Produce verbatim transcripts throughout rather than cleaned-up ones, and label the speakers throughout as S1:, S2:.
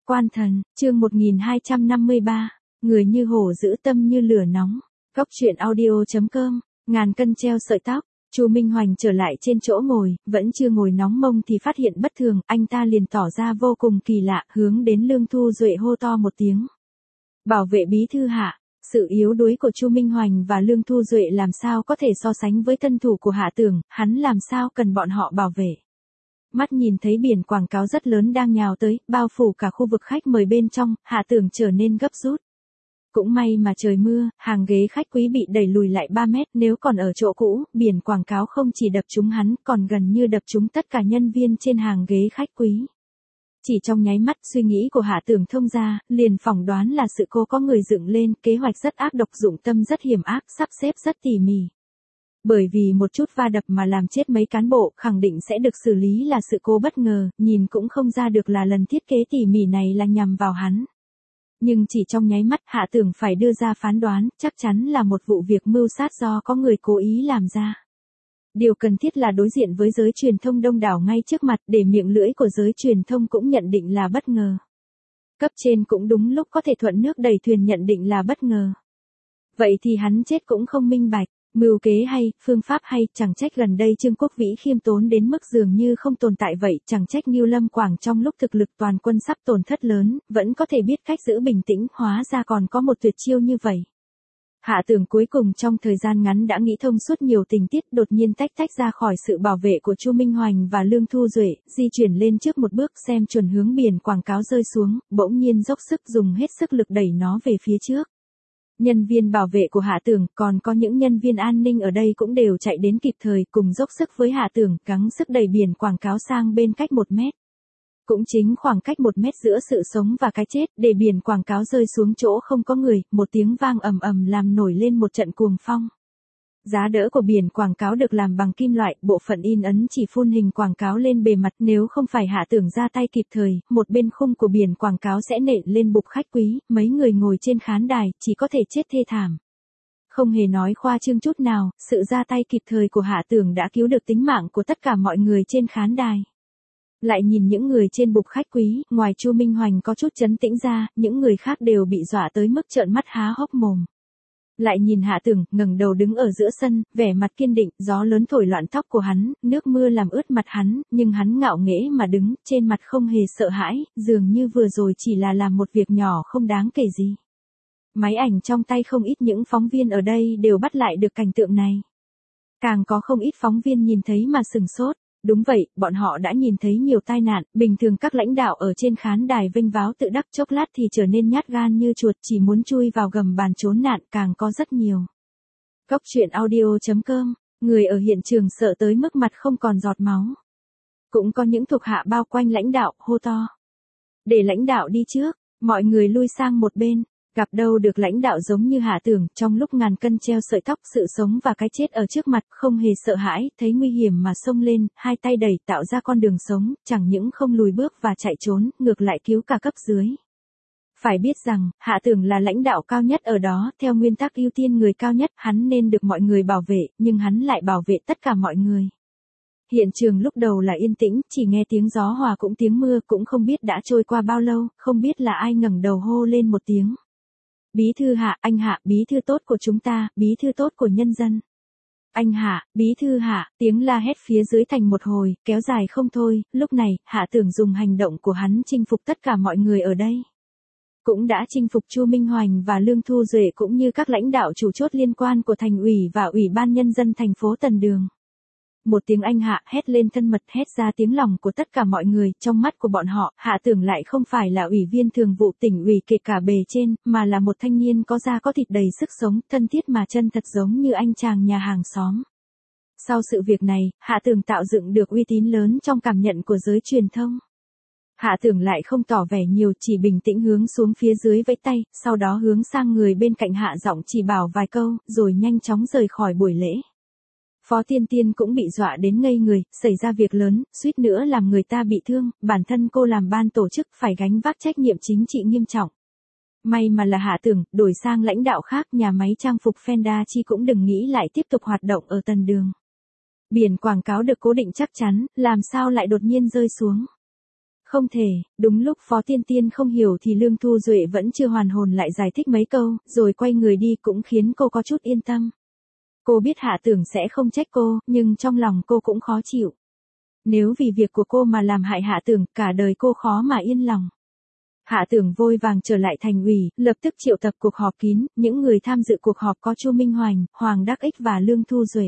S1: Quan thần, chương một nghìn hai trăm năm mươi ba, người như hổ giữ tâm như lửa nóng. Cốc truyện audio chấm com, ngàn cân treo sợi tóc. Chu Minh Hoành trở lại trên chỗ ngồi, vẫn chưa ngồi nóng mông thì phát hiện bất thường, anh ta liền tỏ ra vô cùng kỳ lạ, hướng đến Lương Thu Duệ hô to một tiếng. Bảo vệ bí thư hạ. Sự yếu đuối của Chu Minh Hoành và Lương Thu Duệ làm sao có thể so sánh với tân thủ của Hạ Tưởng, hắn làm sao cần bọn họ bảo vệ. Mắt nhìn thấy biển quảng cáo rất lớn đang nhào tới, bao phủ cả khu vực khách mời bên trong, Hạ Tưởng trở nên gấp rút. Cũng may mà trời mưa, hàng ghế khách quý bị đẩy lùi lại ba mét, nếu còn ở chỗ cũ, biển quảng cáo không chỉ đập trúng hắn, còn gần như đập trúng tất cả nhân viên trên hàng ghế khách quý. Chỉ trong nháy mắt suy nghĩ của Hạ Tưởng thông ra, liền phỏng đoán là sự cố có người dựng lên, kế hoạch rất ác độc, dụng tâm rất hiểm ác, sắp xếp rất tỉ mỉ. Bởi vì một chút va đập mà làm chết mấy cán bộ, khẳng định sẽ được xử lý là sự cố bất ngờ, nhìn cũng không ra được là lần thiết kế tỉ mỉ này là nhằm vào hắn. Nhưng chỉ trong nháy mắt Hạ Tưởng phải đưa ra phán đoán, chắc chắn là một vụ việc mưu sát do có người cố ý làm ra. Điều cần thiết là đối diện với giới truyền thông đông đảo ngay trước mặt, để miệng lưỡi của giới truyền thông cũng nhận định là bất ngờ. Cấp trên cũng đúng lúc có thể thuận nước đẩy thuyền nhận định là bất ngờ. Vậy thì hắn chết cũng không minh bạch, mưu kế hay, phương pháp hay, chẳng trách gần đây Trương Quốc Vĩ khiêm tốn đến mức dường như không tồn tại vậy, chẳng trách Ngưu Lâm Quảng trong lúc thực lực toàn quân sắp tổn thất lớn, vẫn có thể biết cách giữ bình tĩnh, hóa ra còn có một tuyệt chiêu như vậy. Hạ Tưởng cuối cùng trong thời gian ngắn đã nghĩ thông suốt nhiều tình tiết, đột nhiên tách tách ra khỏi sự bảo vệ của Chu Minh Hoành và Lương Thu Duệ, di chuyển lên trước một bước xem chuẩn hướng biển quảng cáo rơi xuống, bỗng nhiên dốc sức dùng hết sức lực đẩy nó về phía trước. Nhân viên bảo vệ của Hạ Tưởng, còn có những nhân viên an ninh ở đây cũng đều chạy đến kịp thời, cùng dốc sức với Hạ Tưởng, gắng sức đẩy biển quảng cáo sang bên cách một mét. Cũng chính khoảng cách một mét giữa sự sống và cái chết, để biển quảng cáo rơi xuống chỗ không có người, một tiếng vang ầm ầm làm nổi lên một trận cuồng phong. Giá đỡ của biển quảng cáo được làm bằng kim loại, bộ phận in ấn chỉ phun hình quảng cáo lên bề mặt, nếu không phải Hạ Tưởng ra tay kịp thời, một bên khung của biển quảng cáo sẽ nện lên bục khách quý, mấy người ngồi trên khán đài, chỉ có thể chết thê thảm. Không hề nói khoa trương chút nào, sự ra tay kịp thời của Hạ Tưởng đã cứu được tính mạng của tất cả mọi người trên khán đài. Lại nhìn những người trên bục khách quý, ngoài Chu Minh Hoành có chút trấn tĩnh ra, những người khác đều bị dọa tới mức trợn mắt há hốc mồm. Lại nhìn Hạ Tưởng, ngẩng đầu đứng ở giữa sân, vẻ mặt kiên định, gió lớn thổi loạn tóc của hắn, nước mưa làm ướt mặt hắn, nhưng hắn ngạo nghễ mà đứng, trên mặt không hề sợ hãi, dường như vừa rồi chỉ là làm một việc nhỏ không đáng kể gì. Máy ảnh trong tay không ít những phóng viên ở đây đều bắt lại được cảnh tượng này. Càng có không ít phóng viên nhìn thấy mà sừng sốt. Đúng vậy, bọn họ đã nhìn thấy nhiều tai nạn, bình thường các lãnh đạo ở trên khán đài vênh váo tự đắc, chốc lát thì trở nên nhát gan như chuột, chỉ muốn chui vào gầm bàn trốn nạn, càng có rất nhiều. Cốc truyện audio chấm com, người ở hiện trường sợ tới mức mặt không còn giọt máu. Cũng có những thuộc hạ bao quanh lãnh đạo, hô to. Để lãnh đạo đi trước, mọi người lui sang một bên. Gặp đâu được lãnh đạo giống như Hạ Tưởng, trong lúc ngàn cân treo sợi tóc, sự sống và cái chết ở trước mặt, không hề sợ hãi, thấy nguy hiểm mà xông lên, hai tay đẩy tạo ra con đường sống, chẳng những không lùi bước và chạy trốn, ngược lại cứu cả cấp dưới. Phải biết rằng, Hạ Tưởng là lãnh đạo cao nhất ở đó, theo nguyên tắc ưu tiên người cao nhất, hắn nên được mọi người bảo vệ, nhưng hắn lại bảo vệ tất cả mọi người. Hiện trường lúc đầu là yên tĩnh, chỉ nghe tiếng gió hòa cũng tiếng mưa, cũng không biết đã trôi qua bao lâu, không biết là ai ngẩng đầu hô lên một tiếng. Bí thư Hạ, anh Hạ, bí thư tốt của chúng ta, bí thư tốt của nhân dân. Anh Hạ, bí thư Hạ, tiếng la hét phía dưới thành một hồi, kéo dài không thôi, lúc này, Hạ Tưởng dùng hành động của hắn chinh phục tất cả mọi người ở đây. Cũng đã chinh phục Chu Minh Hoành và Lương Thu Duệ cũng như các lãnh đạo chủ chốt liên quan của thành ủy và ủy ban nhân dân thành phố Tần Đường. Một tiếng anh Hạ hét lên thân mật, hét ra tiếng lòng của tất cả mọi người, trong mắt của bọn họ, Hạ Tưởng lại không phải là ủy viên thường vụ tỉnh ủy kể cả bề trên, mà là một thanh niên có da có thịt đầy sức sống, thân thiết mà chân thật giống như anh chàng nhà hàng xóm. Sau sự việc này, Hạ Tưởng tạo dựng được uy tín lớn trong cảm nhận của giới truyền thông. Hạ Tưởng lại không tỏ vẻ nhiều, chỉ bình tĩnh hướng xuống phía dưới vẫy tay, sau đó hướng sang người bên cạnh hạ giọng chỉ bảo vài câu, rồi nhanh chóng rời khỏi buổi lễ. Phó Tiên Tiên cũng bị dọa đến ngây người, xảy ra việc lớn, suýt nữa làm người ta bị thương, bản thân cô làm ban tổ chức phải gánh vác trách nhiệm chính trị nghiêm trọng. May mà là Hạ Tưởng, đổi sang lãnh đạo khác, nhà máy trang phục Fenda Chi cũng đừng nghĩ lại tiếp tục hoạt động ở Tần Đường. Biển quảng cáo được cố định chắc chắn, làm sao lại đột nhiên rơi xuống. Không thể, đúng lúc Phó Tiên Tiên không hiểu thì Lương Thu Duệ vẫn chưa hoàn hồn lại giải thích mấy câu, rồi quay người đi cũng khiến cô có chút yên tâm. Cô biết Hạ Tưởng sẽ không trách cô, nhưng trong lòng cô cũng khó chịu. Nếu vì việc của cô mà làm hại Hạ Tưởng, cả đời cô khó mà yên lòng. Hạ Tưởng vội vàng trở lại thành ủy, lập tức triệu tập cuộc họp kín, những người tham dự cuộc họp có Chu Minh Hoành, Hoàng Đắc Ích và Lương Thu Duệ.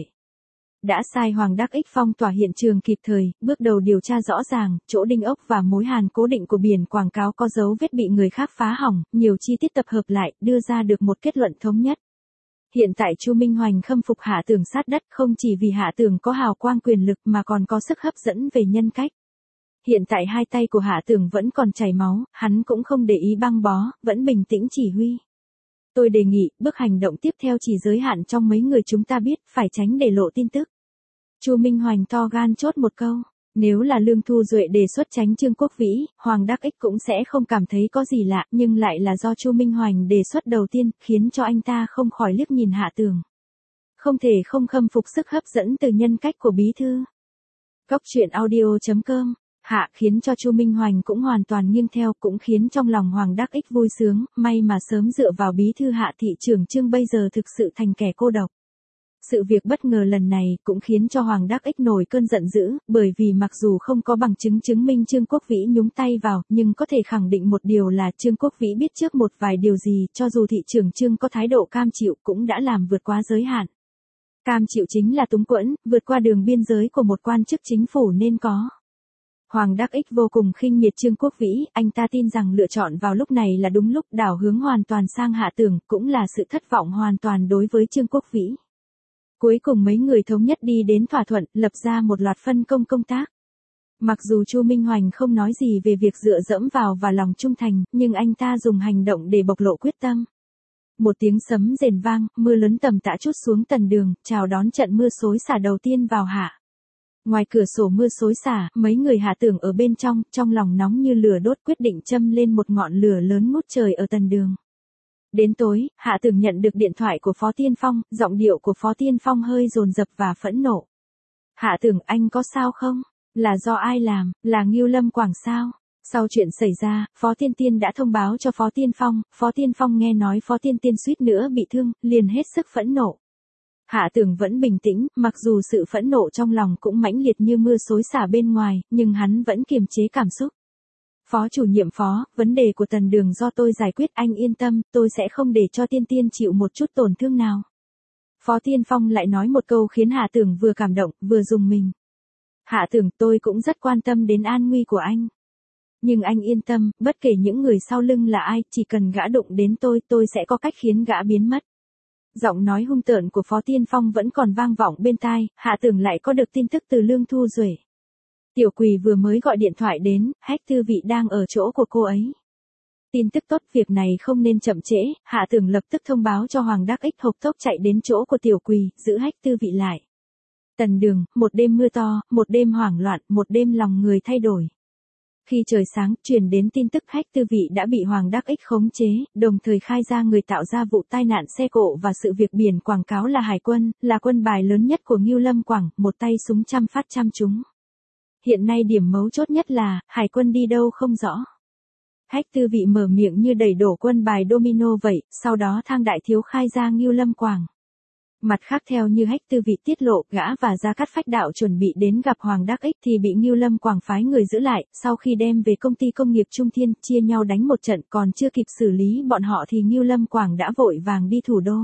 S1: Đã sai Hoàng Đắc Ích phong tỏa hiện trường kịp thời, bước đầu điều tra rõ ràng, chỗ đinh ốc và mối hàn cố định của biển quảng cáo có dấu vết bị người khác phá hỏng, nhiều chi tiết tập hợp lại, đưa ra được một kết luận thống nhất. Hiện tại Chu Minh Hoành khâm phục Hạ Tưởng sát đất không chỉ vì Hạ Tưởng có hào quang quyền lực mà còn có sức hấp dẫn về nhân cách. Hiện tại hai tay của Hạ Tưởng vẫn còn chảy máu, hắn cũng không để ý băng bó, vẫn bình tĩnh chỉ huy. Tôi đề nghị, bước hành động tiếp theo chỉ giới hạn trong mấy người chúng ta biết, phải tránh để lộ tin tức. Chu Minh Hoành to gan chốt một câu. Nếu là Lương Thu Duệ đề xuất tránh Trương Quốc Vĩ, Hoàng Đắc Ích cũng sẽ không cảm thấy có gì lạ, nhưng lại là do Chu Minh Hoành đề xuất đầu tiên, khiến cho anh ta không khỏi liếc nhìn Hạ Tưởng. Không thể không khâm phục sức hấp dẫn từ nhân cách của bí thư. Góc truyện audio chấm com. Hạ khiến cho Chu Minh Hoành cũng hoàn toàn nghiêng theo, cũng khiến trong lòng Hoàng Đắc Ích vui sướng, may mà sớm dựa vào bí thư Hạ thị trưởng Trương bây giờ thực sự thành kẻ cô độc. Sự việc bất ngờ lần này cũng khiến cho Hoàng Đắc Ích nổi cơn giận dữ, bởi vì mặc dù không có bằng chứng chứng minh Trương Quốc Vĩ nhúng tay vào, nhưng có thể khẳng định một điều là Trương Quốc Vĩ biết trước một vài điều gì, cho dù thị trưởng Trương có thái độ cam chịu cũng đã làm vượt quá giới hạn. Cam chịu chính là túng quẫn, vượt qua đường biên giới của một quan chức chính phủ nên có. Hoàng Đắc Ích vô cùng khinh miệt Trương Quốc Vĩ, anh ta tin rằng lựa chọn vào lúc này là đúng lúc, đảo hướng hoàn toàn sang Hạ Tưởng, cũng là sự thất vọng hoàn toàn đối với Trương Quốc Vĩ. Cuối cùng mấy người thống nhất đi đến thỏa thuận, lập ra một loạt phân công công tác. Mặc dù Chu Minh Hoành không nói gì về việc dựa dẫm vào và lòng trung thành, nhưng anh ta dùng hành động để bộc lộ quyết tâm. Một tiếng sấm rền vang, mưa lớn tầm tã trút xuống tần đường, chào đón trận mưa xối xả đầu tiên vào hạ. Ngoài cửa sổ mưa xối xả, mấy người Hạ Tưởng ở bên trong, trong lòng nóng như lửa đốt quyết định châm lên một ngọn lửa lớn ngút trời ở tần đường. Đến tối, Hạ Tưởng nhận được điện thoại của Phó Tiên Phong, giọng điệu của Phó Tiên Phong hơi dồn dập và phẫn nộ. Hạ Tưởng, anh có sao không? Là do ai làm? Là Ngưu Lâm Quảng sao? Sau chuyện xảy ra, Phó Tiên Tiên đã thông báo cho Phó Tiên Phong, Phó Tiên Phong nghe nói Phó Tiên Tiên suýt nữa bị thương, liền hết sức phẫn nộ. Hạ Tưởng vẫn bình tĩnh, mặc dù sự phẫn nộ trong lòng cũng mãnh liệt như mưa xối xả bên ngoài, nhưng hắn vẫn kiềm chế cảm xúc. Phó chủ nhiệm Phó, vấn đề của tần đường do tôi giải quyết, anh yên tâm, tôi sẽ không để cho Tiên Tiên chịu một chút tổn thương nào. Phó Tiên Phong lại nói một câu khiến Hạ Tưởng vừa cảm động, vừa rùng mình. Hạ Tưởng, tôi cũng rất quan tâm đến an nguy của anh. Nhưng anh yên tâm, bất kể những người sau lưng là ai, chỉ cần gã đụng đến tôi, tôi sẽ có cách khiến gã biến mất. Giọng nói hung tợn của Phó Tiên Phong vẫn còn vang vọng bên tai, Hạ Tưởng lại có được tin tức từ Lương Thu Duệ. Tiểu Quỳ vừa mới gọi điện thoại đến, Hách Tư Vị đang ở chỗ của cô ấy. Tin tức tốt, việc này không nên chậm trễ, Hạ Tưởng lập tức thông báo cho Hoàng Đắc Ích hộc tốc chạy đến chỗ của Tiểu Quỳ, giữ Hách Tư Vị lại. Tần đường, một đêm mưa to, một đêm hoảng loạn, một đêm lòng người thay đổi. Khi trời sáng, truyền đến tin tức Hách Tư Vị đã bị Hoàng Đắc Ích khống chế, đồng thời khai ra người tạo ra vụ tai nạn xe cộ và sự việc biển quảng cáo là Hải quân, là quân bài lớn nhất của Ngưu Lâm Quảng, một tay súng trăm phát trăm trúng. Hiện nay điểm mấu chốt nhất là, Hải quân đi đâu không rõ. Hách Tư Vị mở miệng như đẩy đổ quân bài domino vậy, sau đó Thang Đại Thiếu khai ra Ngưu Lâm Quảng. Mặt khác theo như Hách Tư Vị tiết lộ, gã và Gia Cát Phách Đạo chuẩn bị đến gặp Hoàng Đắc Ích thì bị Ngưu Lâm Quảng phái người giữ lại, sau khi đem về công ty công nghiệp Trung Thiên, chia nhau đánh một trận, còn chưa kịp xử lý bọn họ thì Ngưu Lâm Quảng đã vội vàng đi thủ đô.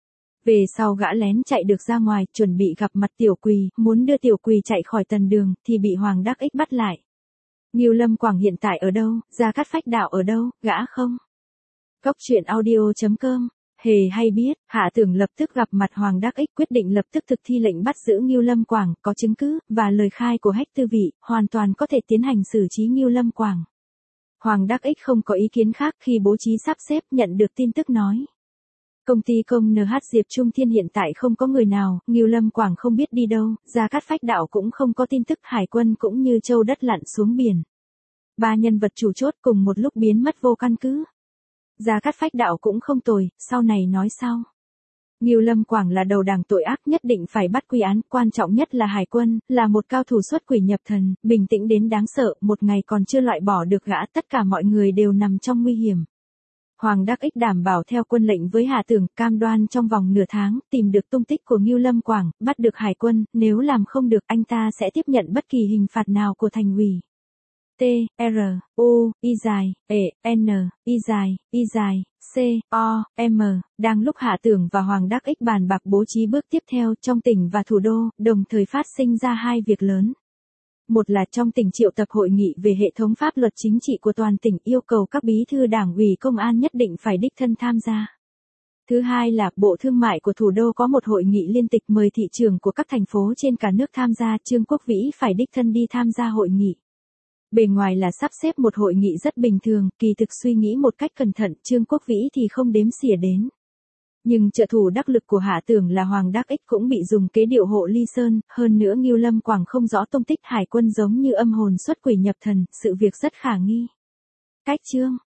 S1: Về sau gã lén chạy được ra ngoài, chuẩn bị gặp mặt Tiểu Quỳ, muốn đưa Tiểu Quỳ chạy khỏi tần đường, thì bị Hoàng Đắc Ích bắt lại. Ngưu Lâm Quảng hiện tại ở đâu, Gia Cát Phách Đạo ở đâu, gã không? Góc truyện audio chấm com. Hề hay biết, Hạ Tưởng lập tức gặp mặt Hoàng Đắc Ích, quyết định lập tức thực thi lệnh bắt giữ Ngưu Lâm Quảng, có chứng cứ, và lời khai của Hách Tư Vị, hoàn toàn có thể tiến hành xử trí Ngưu Lâm Quảng. Hoàng Đắc Ích không có ý kiến khác khi bố trí sắp xếp, nhận được tin tức nói. Công ty công en hát Diệp Trung Thiên hiện tại không có người nào, Ngưu Lâm Quảng không biết đi đâu, Gia Cát Phách Đạo cũng không có tin tức, Hải quân cũng như châu đất lặn xuống biển. Ba nhân vật chủ chốt cùng một lúc biến mất vô căn cứ. Gia Cát Phách Đạo cũng không tồi, sau này nói sau. Ngưu Lâm Quảng là đầu đảng tội ác, nhất định phải bắt quy án, quan trọng nhất là Hải Quân, là một cao thủ xuất quỷ nhập thần, bình tĩnh đến đáng sợ, một ngày còn chưa loại bỏ được gã, tất cả mọi người đều nằm trong nguy hiểm. Hoàng Đắc Ích đảm bảo theo quân lệnh với Hà Tưởng, cam đoan trong vòng nửa tháng, tìm được tung tích của Ngưu Lâm Quảng, bắt được Hải Quân, nếu làm không được anh ta sẽ tiếp nhận bất kỳ hình phạt nào của thành ủy. T, R, U, Y dài, E, N, Y dài, Y dài, C, O, M, đang lúc Hạ Tưởng và Hoàng Đắc Ích bàn bạc bố trí bước tiếp theo trong tỉnh và thủ đô, đồng thời phát sinh ra hai việc lớn. Một là trong tỉnh triệu tập hội nghị về hệ thống pháp luật chính trị của toàn tỉnh, yêu cầu các bí thư đảng ủy công an nhất định phải đích thân tham gia. Thứ hai là Bộ Thương mại của thủ đô có một hội nghị liên tịch mời thị trưởng của các thành phố trên cả nước tham gia, Trương Quốc Vĩ phải đích thân đi tham gia hội nghị. Bề ngoài là sắp xếp một hội nghị rất bình thường, kỳ thực suy nghĩ một cách cẩn thận, Trương Quốc Vĩ thì không đếm xỉa đến. Nhưng trợ thủ đắc lực của Hạ Tưởng là Hoàng Đắc Ích cũng bị dùng kế điệu hộ ly sơn, hơn nữa Ngưu Lâm Quảng không rõ tung tích, Hải Quân giống như âm hồn xuất quỷ nhập thần, sự việc rất khả nghi. Cách chương